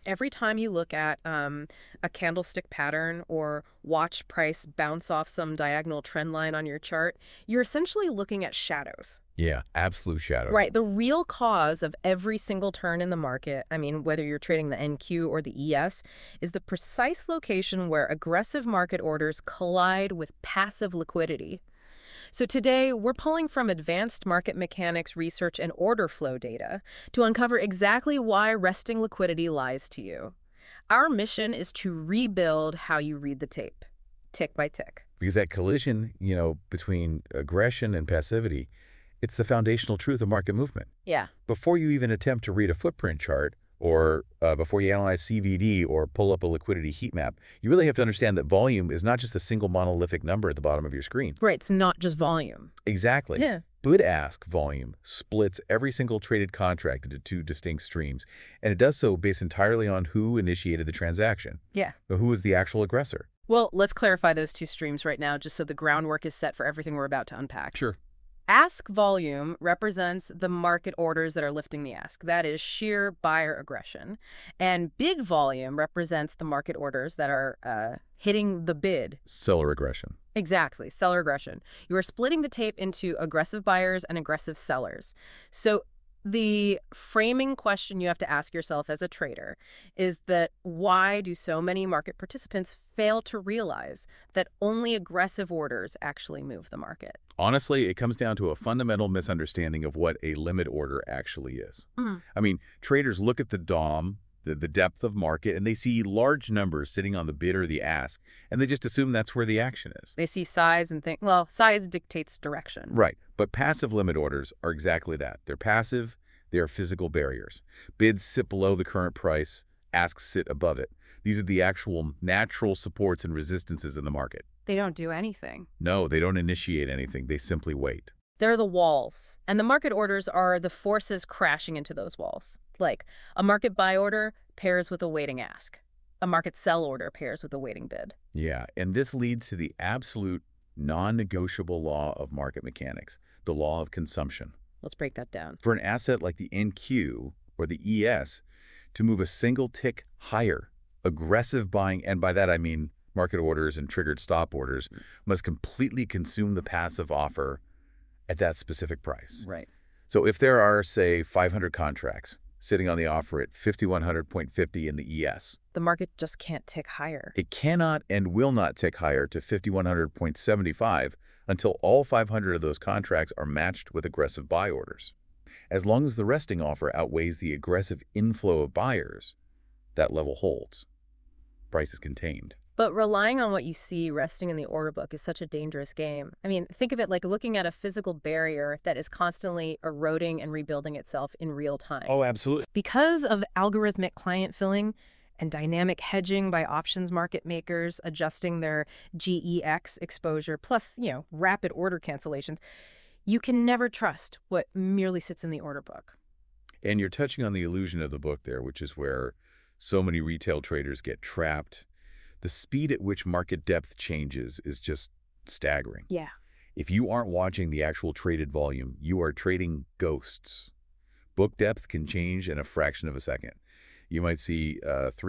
Every time you look at a candlestick pattern or watch price bounce off some diagonal trend line on your chart, you're essentially looking at shadows. Yeah, absolute shadows. Right. The real cause of every single turn in the market, I mean, whether you're trading the NQ or the ES, is the precise location where aggressive market orders collide with passive liquidity. So today, we're pulling from advanced market mechanics research and order flow data to uncover exactly why resting liquidity lies to you. Our mission is to rebuild how you read the tape, tick by tick. Because that collision, between aggression and passivity, it's the foundational truth of market movement. Yeah. Before you even attempt to read a footprint chart, or before you analyze CVD or pull up a liquidity heat map, you really have to understand that volume is not just a single monolithic number at the bottom of your screen. Right, it's not just volume. Exactly. Yeah. Bid-ask volume splits every single traded contract into two distinct streams, and it does so based entirely on who initiated the transaction, Yeah. or who was the actual aggressor. Well, let's clarify those two streams right now, just so the groundwork is set for everything we're about to unpack. Sure. Ask volume represents the market orders that are lifting the ask. That is sheer buyer aggression. And bid volume represents the market orders that are hitting the bid. Seller aggression. Exactly, seller aggression. You are splitting the tape into aggressive buyers and aggressive sellers. So the framing question you have to ask yourself as a trader is that why do so many market participants fail to realize that only aggressive orders actually move the market? Honestly, it comes down to a fundamental misunderstanding of what a limit order actually is. Mm. I mean, traders look at the DOM, the depth of market, and they see large numbers sitting on the bid or the ask, and they just assume that's where the action is. They see size and think, well, size dictates direction. Right, but passive limit orders are exactly that. They're passive, they are physical barriers. Bids sit below the current price, asks sit above it. These are the actual natural supports and resistances in the market. They don't do anything. No, they don't initiate anything, they simply wait. They're the walls, and the market orders are the forces crashing into those walls. Like, a market buy order pairs with a waiting ask. A market sell order pairs with a waiting bid. Yeah, and this leads to the absolute non-negotiable law of market mechanics, the law of consumption. Let's break that down. For an asset like the NQ or the ES to move a single tick higher, aggressive buying, and by that I mean market orders and triggered stop orders, must completely consume the passive offer at that specific price. Right. So if there are, say, 500 contracts sitting on the offer at 5100.50 in the ES, The market just can't tick higher. it cannot and will not tick higher to 5100.75 until all 500 of those contracts are matched with aggressive buy orders. As long as the resting offer outweighs the aggressive inflow of buyers, that level holds. Price is contained. But relying on what you see resting in the order book is such a dangerous game. I mean, think of it like looking at a physical barrier that is constantly eroding and rebuilding itself in real time. Oh, absolutely. Because of algorithmic client filling and dynamic hedging by options market makers adjusting their GEX exposure, plus, rapid order cancellations, you can never trust what merely sits in the order book. And you're touching on the illusion of the book there, which is where so many retail traders get trapped. The speed at which market depth changes is just staggering. Yeah. If you aren't watching the actual traded volume, you are trading ghosts. Book depth can change in a fraction of a second. You might see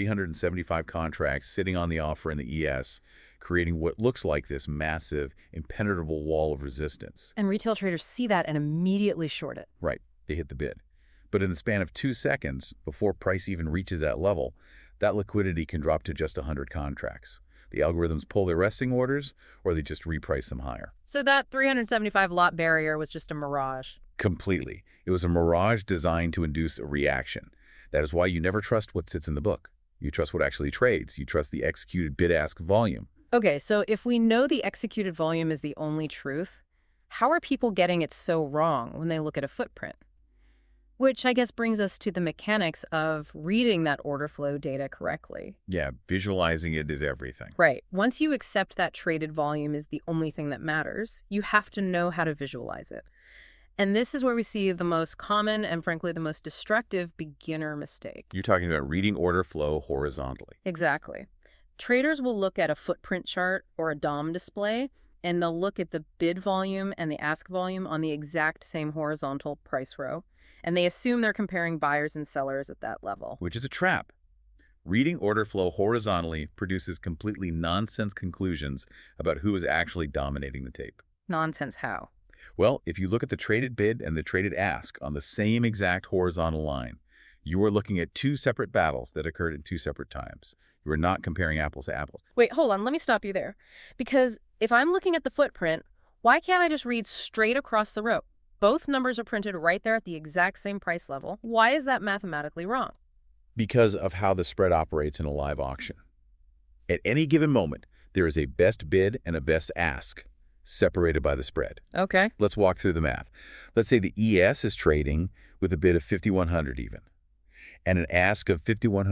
375 contracts sitting on the offer in the ES, creating what looks like this massive, impenetrable wall of resistance. And retail traders see that and immediately short it. Right, they hit the bid. But in the span of 2 seconds, before price even reaches that level, that liquidity can drop to just 100 contracts. The algorithms pull their resting orders, or they just reprice them higher. So that 375 lot barrier was just a mirage. Completely. It was a mirage designed to induce a reaction. That is why you never trust what sits in the book. You trust what actually trades. You trust the executed bid-ask volume. Okay, so if we know the executed volume is the only truth, how are people getting it so wrong when they look at a footprint? Which I guess brings us to the mechanics of reading that order flow data correctly. Yeah, visualizing it is everything. Right. Once you accept that traded volume is the only thing that matters, you have to know how to visualize it. And this is where we see the most common and frankly the most destructive beginner mistake. You're talking about reading order flow horizontally. Exactly. Traders will look at a footprint chart or a DOM display, and they'll look at the bid volume and the ask volume on the exact same horizontal price row, and they assume they're comparing buyers and sellers at that level. Which is a trap. Reading order flow horizontally produces completely nonsense conclusions about who is actually dominating the tape. Nonsense how? Well, if you look at the traded bid and the traded ask on the same exact horizontal line, you are looking at two separate battles that occurred in two separate times. You are not comparing apples to apples. Wait, hold on. Let me stop you there. Because if I'm looking at the footprint, why can't I just read straight across the row? Both numbers are printed right there at the exact same price level. Why is that mathematically wrong? Because of how the spread operates in a live auction. At any given moment, there is a best bid and a best ask, separated by the spread. Okay. Let's walk through the math. Let's say the ES is trading with a bid of 5,100 even, and an ask of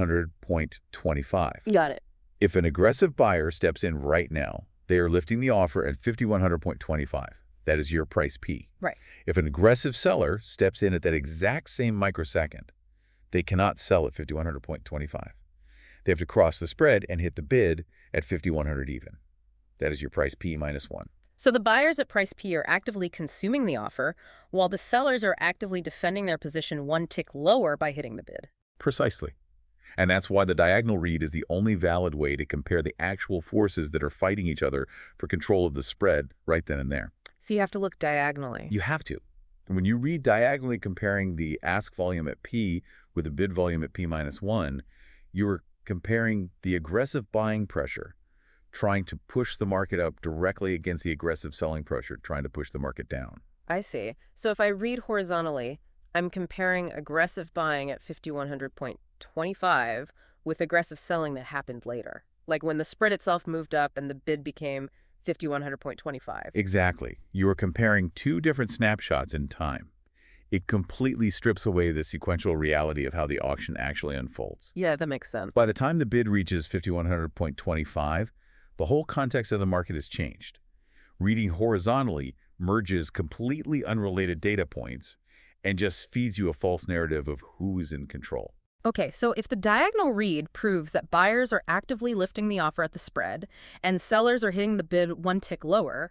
5,100.25. Got it. If an aggressive buyer steps in right now, they are lifting the offer at 5,100.25. That is your price P. Right. If an aggressive seller steps in at that exact same microsecond, they cannot sell at 5,100.25. They have to cross the spread and hit the bid at 5,100 even. That is your price P minus 1. So the buyers at price P are actively consuming the offer, while the sellers are actively defending their position one tick lower by hitting the bid. Precisely. And that's why the diagonal read is the only valid way to compare the actual forces that are fighting each other for control of the spread right then and there. So you have to look diagonally. You have to. When you read diagonally comparing the ask volume at P with the bid volume at P minus 1, you are comparing the aggressive buying pressure, trying to push the market up directly against the aggressive selling pressure, trying to push the market down. I see. So if I read horizontally, I'm comparing aggressive buying at 5,100.25 with aggressive selling that happened later. Like when the spread itself moved up and the bid became 5,100.25. Exactly. You are comparing two different snapshots in time. It completely strips away the sequential reality of how the auction actually unfolds. Yeah, that makes sense. By the time the bid reaches 5,100.25, the whole context of the market has changed. Reading horizontally merges completely unrelated data points and just feeds you a false narrative of who is in control. Okay, so if the diagonal read proves that buyers are actively lifting the offer at the spread and sellers are hitting the bid one tick lower,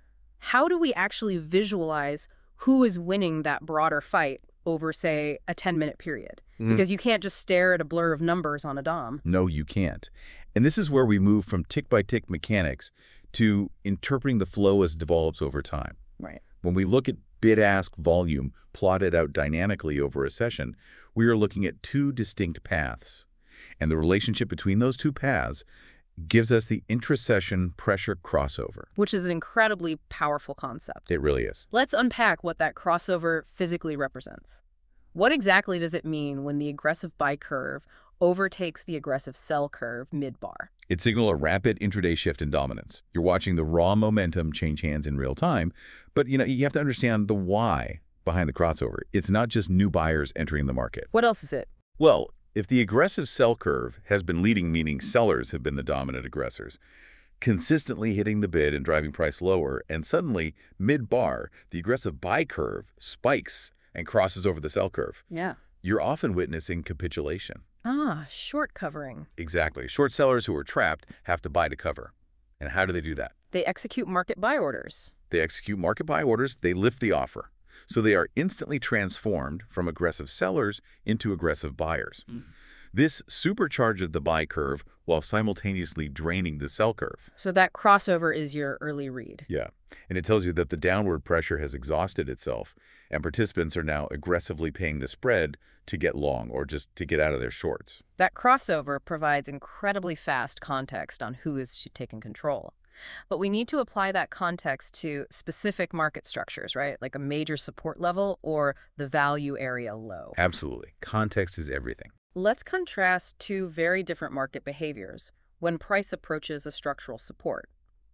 how do we actually visualize who is winning that broader fight over, say, a 10-minute period? Because you can't just stare at a blur of numbers on a DOM. No, you can't. And this is where we move from tick-by-tick mechanics to interpreting the flow as it develops over time. Right. When we look at bid-ask volume plotted out dynamically over a session, we are looking at two distinct paths. And the relationship between those two paths gives us the intra-session pressure crossover. Which is an incredibly powerful concept. It really is. Let's unpack what that crossover physically represents. What exactly does it mean when the aggressive buy curve overtakes the aggressive sell curve mid-bar? It signals a rapid intraday shift in dominance. You're watching the raw momentum change hands in real time, but you have to understand the why behind the crossover. It's not just new buyers entering the market. What else is it? Well, if the aggressive sell curve has been leading, meaning sellers have been the dominant aggressors, consistently hitting the bid and driving price lower, and suddenly, mid-bar, the aggressive buy curve spikes and crosses over the sell curve, Yeah. you're often witnessing capitulation. Ah, short covering. Exactly. Short sellers who are trapped have to buy to cover. And how do they do that? They execute market buy orders. They execute market buy orders, they lift the offer. So they are instantly transformed from aggressive sellers into aggressive buyers. This supercharges the buy curve while simultaneously draining the sell curve. So that crossover is your early read. Yeah, and it tells you that the downward pressure has exhausted itself, and participants are now aggressively paying the spread to get long or just to get out of their shorts. That crossover provides incredibly fast context on who is taking control. But we need to apply that context to specific market structures, right? Like a major support level or the value area low. Absolutely. Context is everything. Let's contrast two very different market behaviors when price approaches a structural support.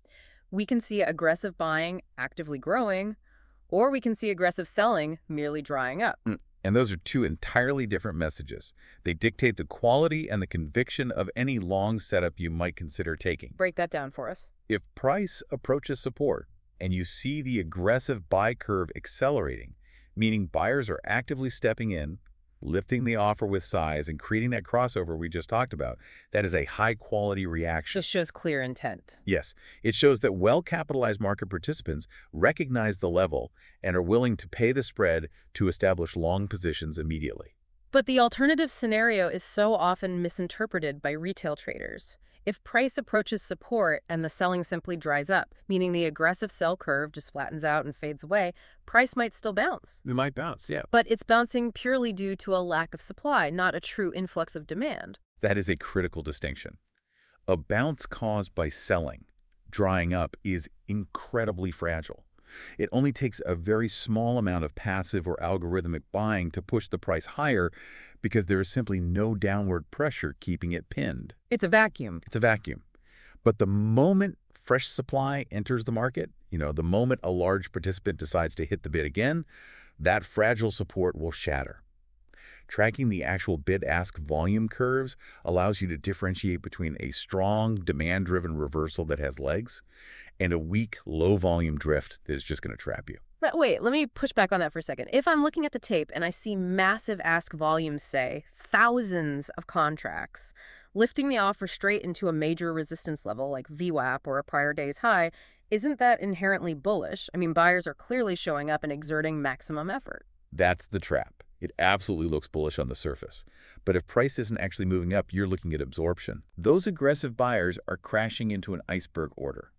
We can see aggressive buying actively growing, or we can see aggressive selling merely drying up. And those are two entirely different messages. They dictate the quality and the conviction of any long setup you might consider taking. Break that down for us. If price approaches support and you see the aggressive buy curve accelerating, meaning buyers are actively stepping in, lifting the offer with size, and creating that crossover we just talked about, that is a high-quality reaction. Just shows clear intent. Yes, it shows that well-capitalized market participants recognize the level and are willing to pay the spread to establish long positions immediately. But the alternative scenario is so often misinterpreted by retail traders. If price approaches support and the selling simply dries up, meaning the aggressive sell curve just flattens out and fades away, price might still bounce. It might bounce, yeah. But it's bouncing purely due to a lack of supply, not a true influx of demand. That is a critical distinction. A bounce caused by selling, drying up, is incredibly fragile. It only takes a very small amount of passive or algorithmic buying to push the price higher because there is simply no downward pressure keeping it pinned. It's a vacuum. It's a vacuum. But the moment fresh supply enters the market, the moment a large participant decides to hit the bid again, that fragile support will shatter. Tracking the actual bid-ask volume curves allows you to differentiate between a strong, demand-driven reversal that has legs and a weak, low-volume drift that is just going to trap you. But wait, let me push back on that for a second. If I'm looking at the tape and I see massive ask volumes, say, thousands of contracts, lifting the offer straight into a major resistance level like VWAP or a prior day's high, isn't that inherently bullish? I mean, buyers are clearly showing up and exerting maximum effort. That's the trap. It absolutely looks bullish on the surface. But if price isn't actually moving up, you're looking at absorption. Those aggressive buyers are crashing into an iceberg order.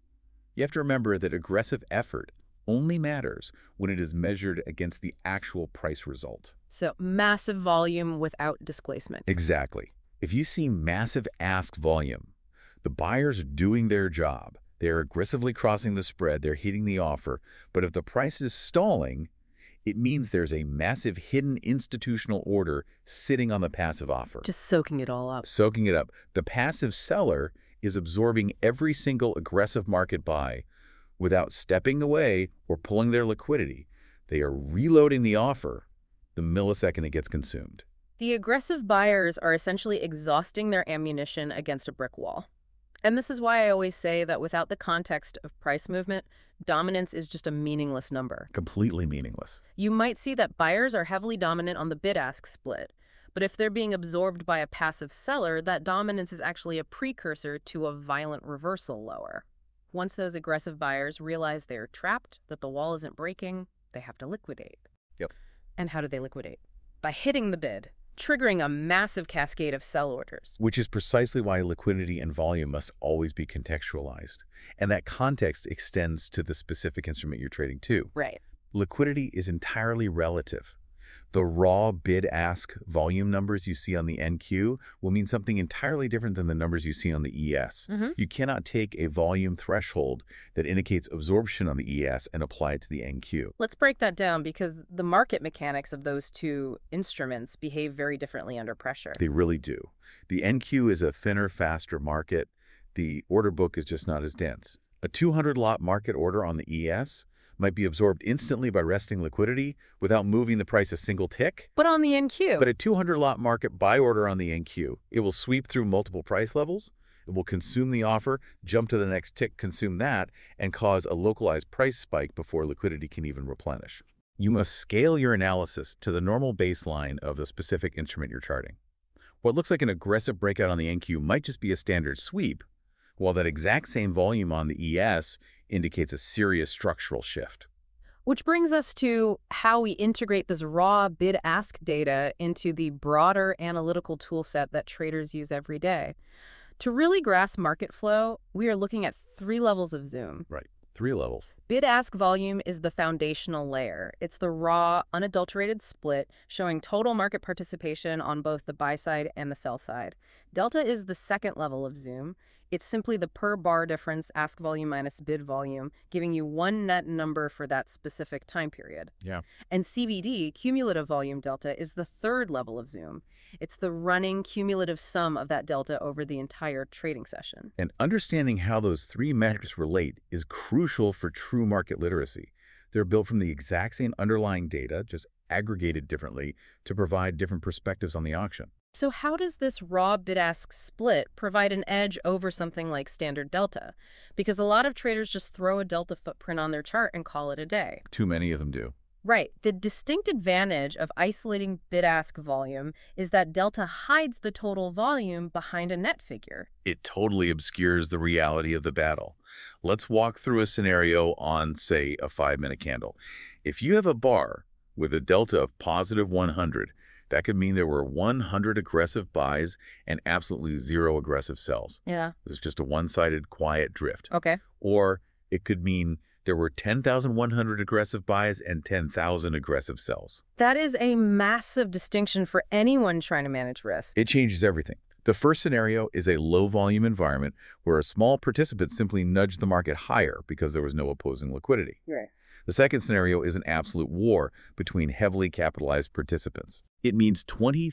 You have to remember that aggressive effort only matters when it is measured against the actual price result. So massive volume without displacement. Exactly. If you see massive ask volume, the buyers are doing their job. They're aggressively crossing the spread. They're hitting the offer. But if the price is stalling, it means there's a massive hidden institutional order sitting on the passive offer. Just soaking it all up. Soaking it up. The passive seller is absorbing every single aggressive market buy without stepping away or pulling their liquidity. They are reloading the offer the millisecond it gets consumed. The aggressive buyers are essentially exhausting their ammunition against a brick wall. And this is why I always say that without the context of price movement, dominance is just a meaningless number. Completely meaningless. You might see that buyers are heavily dominant on the bid-ask split, but if they're being absorbed by a passive seller, that dominance is actually a precursor to a violent reversal lower. Once those aggressive buyers realize they're trapped, that the wall isn't breaking, they have to liquidate. Yep. And how do they liquidate? By hitting the bid, triggering a massive cascade of sell orders. Which is precisely why liquidity and volume must always be contextualized. And that context extends to the specific instrument you're trading too. Right. Liquidity is entirely relative. The raw bid-ask volume numbers you see on the NQ will mean something entirely different than the numbers you see on the ES. You cannot take a volume threshold that indicates absorption on the ES and apply it to the NQ. Let's break that down because the market mechanics of those two instruments behave very differently under pressure. They really do. The NQ is a thinner, faster market. The order book is just not as dense. A 200-lot market order on the ES might be absorbed instantly by resting liquidity without moving the price a single tick. But on the NQ? But a 200-lot market buy order on the NQ, it will sweep through multiple price levels, it will consume the offer, jump to the next tick, consume that, and cause a localized price spike before liquidity can even replenish. You must scale your analysis to the normal baseline of the specific instrument you're charting. What looks like an aggressive breakout on the NQ might just be a standard sweep, while that exact same volume on the ES indicates a serious structural shift. Which brings us to how we integrate this raw bid-ask data into the broader analytical toolset that traders use every day. To really grasp market flow, we are looking at 3 levels of zoom. Right, 3 levels. Bid-ask volume is the foundational layer. It's the raw, unadulterated split showing total market participation on both the buy side and the sell side. Delta is the second level of zoom. It's simply the per bar difference, ask volume minus bid volume, giving you one net number for that specific time period. Yeah. And CVD, cumulative volume delta, is the third level of zoom. It's the running cumulative sum of that delta over the entire trading session. And understanding how those 3 metrics relate is crucial for true market literacy. They're built from the exact same underlying data, just aggregated differently to provide different perspectives on the auction. So how does this raw bid-ask split provide an edge over something like standard delta? Because a lot of traders just throw a delta footprint on their chart and call it a day. Too many of them do. Right. The distinct advantage of isolating bid-ask volume is that delta hides the total volume behind a net figure. It totally obscures the reality of the battle. Let's walk through a scenario on, say, a 5-minute candle. If you have a bar with a delta of positive 100, That could mean there were 100 aggressive buys and absolutely zero aggressive sells. Yeah. It's just a one-sided quiet drift. Okay. Or it could mean there were 10,100 aggressive buys and 10,000 aggressive sells. That is a massive distinction for anyone trying to manage risk. It changes everything. The first scenario is a low-volume environment where a small participant simply nudged the market higher because there was no opposing liquidity. Right. The second scenario is an absolute war between heavily capitalized participants. It means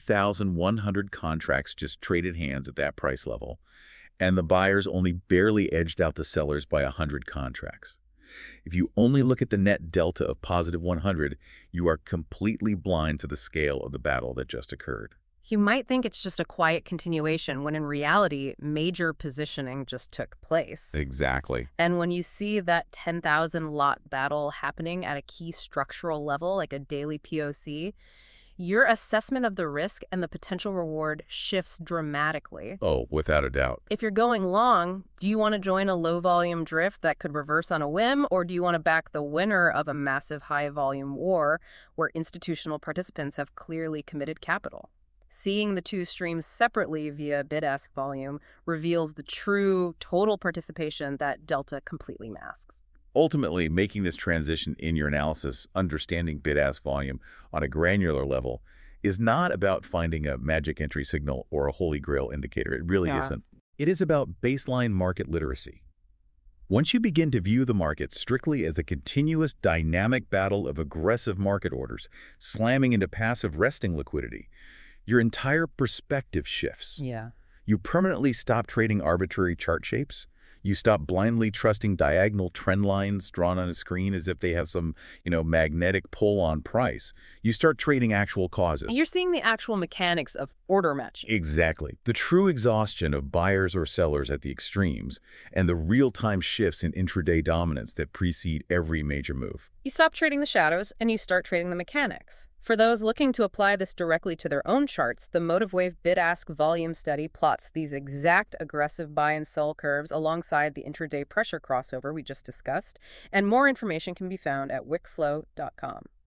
20,100 contracts just traded hands at that price level, and the buyers only barely edged out the sellers by 100 contracts. If you only look at the net delta of positive 100, you are completely blind to the scale of the battle that just occurred. You might think it's just a quiet continuation when in reality, major positioning just took place. Exactly. And when you see that 10,000 lot battle happening at a key structural level, like a daily POC, your assessment of the risk and the potential reward shifts dramatically. Oh, without a doubt. If you're going long, do you want to join a low-volume drift that could reverse on a whim, or do you want to back the winner of a massive high-volume war where institutional participants have clearly committed capital? Seeing the two streams separately via bid-ask volume reveals the true total participation that delta completely masks. Ultimately, making this transition in your analysis, understanding bid-ask volume on a granular level, is not about finding a magic entry signal or a holy grail indicator. It really isn't. It is about baseline market literacy. Once you begin to view the market strictly as a continuous dynamic battle of aggressive market orders, slamming into passive resting liquidity, your entire perspective shifts. Yeah. You permanently stop trading arbitrary chart shapes. You stop blindly trusting diagonal trend lines drawn on a screen as if they have some, magnetic pull on price. You start trading actual causes. You're seeing the actual mechanics of order matching. Exactly. The true exhaustion of buyers or sellers at the extremes and the real-time shifts in intraday dominance that precede every major move. You stop trading the shadows and you start trading the mechanics. For those looking to apply this directly to their own charts, the MotiveWave bid-ask volume study plots these exact aggressive buy and sell curves alongside the intraday pressure crossover we just discussed, and more information can be found at wickflow.com.